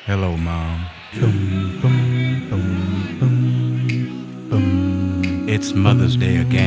Hello, Mom. Boom, boom, boom, boom, boom. It's Mother's Day again.